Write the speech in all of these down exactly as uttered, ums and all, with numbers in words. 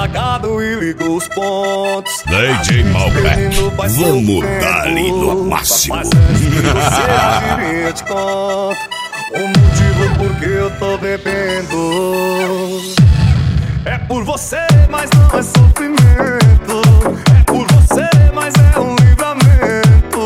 embriagado e ligou os pontos. D J Malbec, vamos dar ali no máximo. Mas antes que você adivinha, eu te conto o motivo por que eu tô bebendo. É por você, mas não é sofrimento. É por você, mas é um livramento.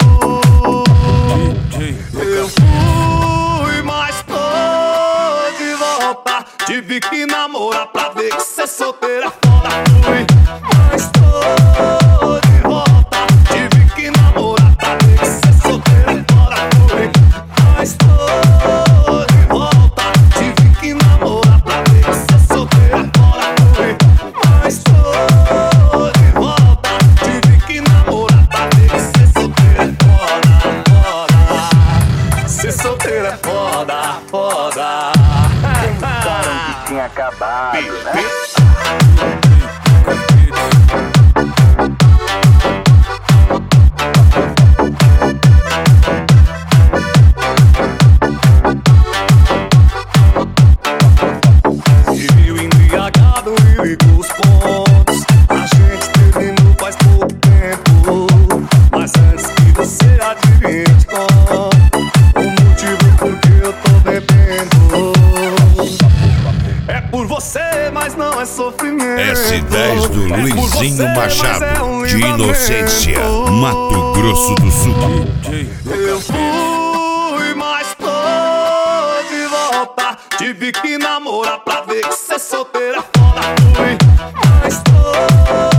Eu fui, mas tô de volta. Tive que namorar pra ver que cê solteira foda. Fui, mas tô de volta. Tive que namorar pra ver que cê solteira foda. Fui, mas tô de volta. Tive que namorar pra ver que cê solteira foda. Fui, mas tô de volta. Tive que namorar pra ver que cê solteira foda, foda. Cê solteira é foda, foda. Pensaram que tinha acabado, né? E eu embriagado e ligou os pontos. A gente terminou faz pouco tempo. Mas antes que você adivinhe, te conto o motivo por que eu tô bebendo. É por você, mas não é sofrimento. S dez do É por Luizinho você, Machado, mas é um de livramento. Inocência, Mato Grosso do Sul. Eu fui, mas tô de volta. Tive que namorar pra ver que cê solteira foda. Fui, mas tô